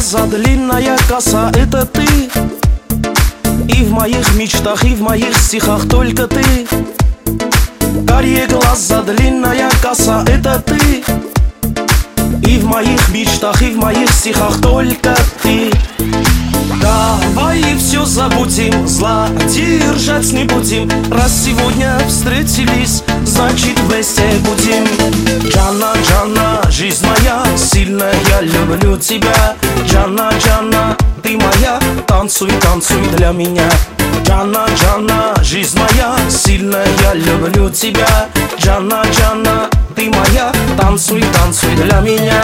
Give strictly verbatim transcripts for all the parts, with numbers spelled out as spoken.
глаза, длинная коса — это ты. И в моих мечтах, и в моих стихах только ты. Карие глаза, длинная коса — это ты. И в моих мечтах, и в моих стихах только ты. Давай все забудем, зла держать не будем. Раз сегодня встретились, значит вместе будем. Джанна, Джанна, жизнь моя, сильная, я люблю тебя. Джанна, Джанна, ты моя, танцуй, танцуй для меня. Джанна, Джанна, жизнь моя, сильная, я люблю тебя. Джанна, Джанна, ты моя, танцуй, танцуй для меня.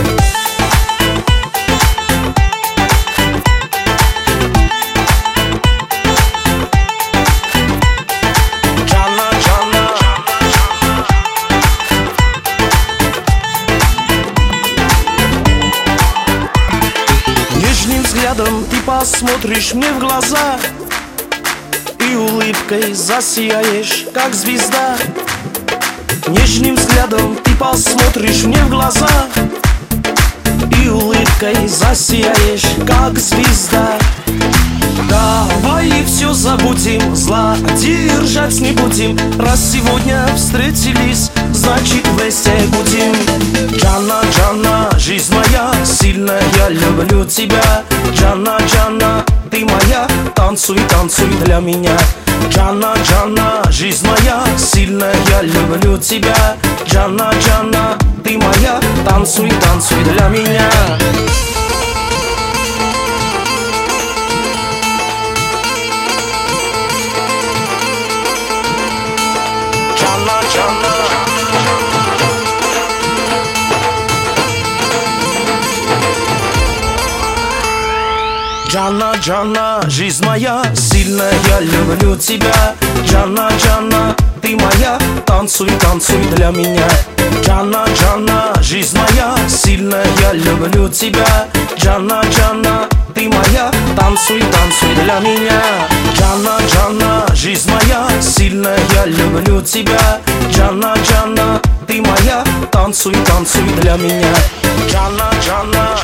Взглядом ты посмотришь мне в глаза и улыбкой засияешь, как звезда. Нежным взглядом ты посмотришь мне в глаза и улыбкой засияешь, как звезда. Давай все забудем, зла держать не будем. Раз сегодня встретились, значит вместе будем. Джанна, Джанна, жизнь моя, сильная, я люблю тебя. Джанна, Джанна, ты моя, танцуй, танцуй для меня. Джанна, Джанна, жизнь моя, сильная, я люблю тебя. Джанна, Джанна, ты моя, танцуй, танцуй для меня. Джанна, Джанна, жизнь моя, сильная, я люблю тебя. Джанна, Джанна, ты моя, танцуй, танцуй для меня. Джанна, Джанна, жизнь моя, сильная, я люблю тебя. Джанна, Джанна, ты моя, танцуй, танцуй для меня. Джанна, Джанна, жизнь моя, сильная, я люблю тебя. Джанна, Джанна, ты моя, танцуй, танцуй для меня. Джанна, Джанна.